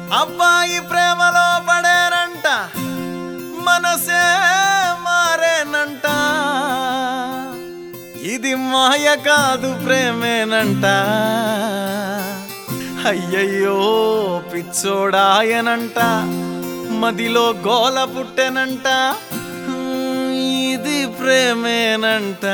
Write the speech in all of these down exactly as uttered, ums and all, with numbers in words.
అబ్బాయి ప్రేమలో పడేనంట, మనసే మారేనంట. ఇది మాయ కాదు ప్రేమేనంట. అయ్యయ్యో పిచ్చోడాయనంట, మదిలో గోల పుట్టెనంట. ఇది ప్రేమేనంట.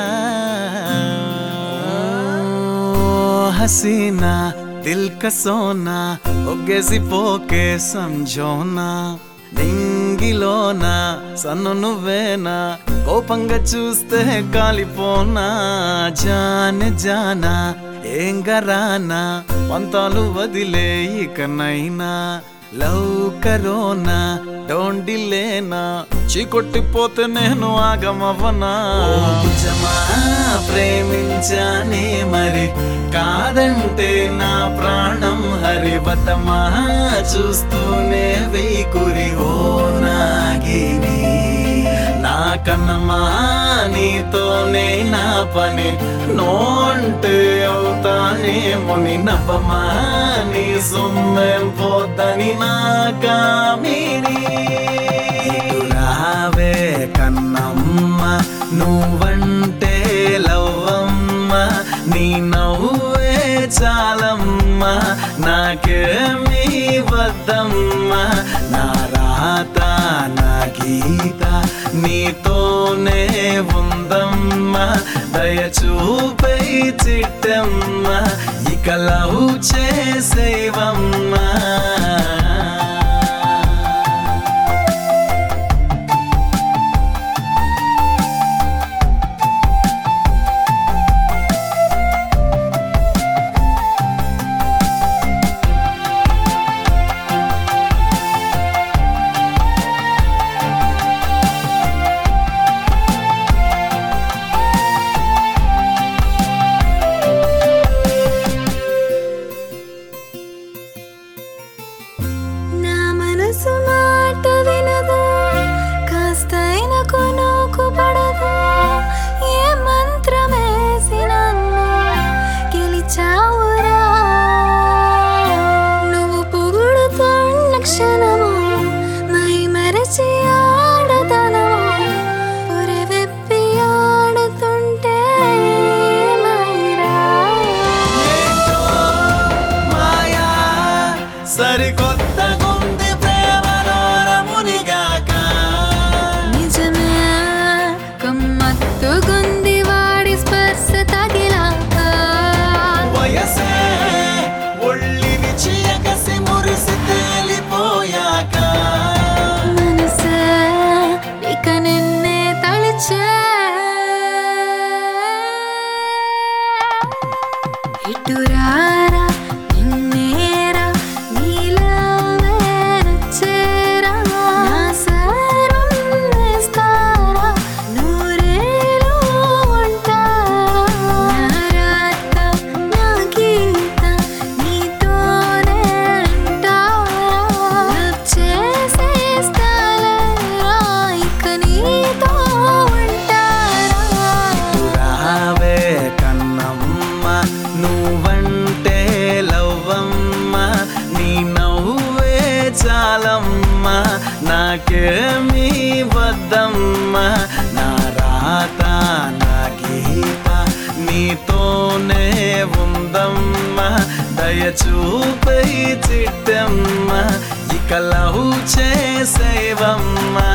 हसीना दिल का सोना ఒగ్గేసిపోకే సంజోనా. నింగిలోనా సన్ను నువ్వేనా, కోపంగా చూస్తే కాలిపోనా. జానే జానా ఏం గరానా, పంతాలు వదిలే ఇకనైనా. లవ్ కరోనా డోంట్ డిలేనా, చీకొట్టిపోతే నేను ఆగమవనా. ప్రేమించానే మరి కాదంటే నా ప్రాణం హరివతమా. చూస్తూనే వేకురి ఓ నాగిని, నా కన్నమా నీతోనే నా పని. నోంటే అవుతానే ముని నవ్వమా, నీ సొమ్మేం పోతని నా కామిని. రావే కన్నమ్మ నువ్వంటే లవ్వమ్మ, నీ నవ్వే చాలమ్మ, నాకేమీ వద్దమ్మ. నా రాత నా గీత నీతోనే ఉందమ్మ, దయచూపై చిట్టమ్మ, ఇక లవ్ చేసేవమ్మ. మాట వినదు, కాస్తైన కొనుకు పడదు. ఏ మంత్రమేసి నన్ను గెలిచావురా, నువ్వు పొగుడుతున్న క్షణము మై మరచి ఆడతనము. పురవెప్పి ఆడుతుంటే మైరా మాయా సరికొత్త గుంది వాడి స్పర్శ తగిలాక. వయసే ఒళ్ళిని చీకసి మురిసి తేలిపోయాక. మనసే ఇక నిన్నే తలిచే. ఇటురారా నిన్నేరా నీలావే నచ్చేరా. నా సర్వం వేస్తారా, నూరేళ్ళు ఉంటారా. నా రాత నా గీత నీతోనే అంటారా. లవ్ చేసేస్తాలేరా, ఇక నీతో ఉంటారా. రావే కన్నమ్మ నువ్వంటే లవ్వమ్మ, నీ నవ్వే చాలమ్మ, నాకేమీ వద్దమ్మ. నా రాత నా గీత నీతోనే ఉందమ్మ, దయచూపై చిట్టమ్మ, ఇక లవ్ చేసేవమ్మ.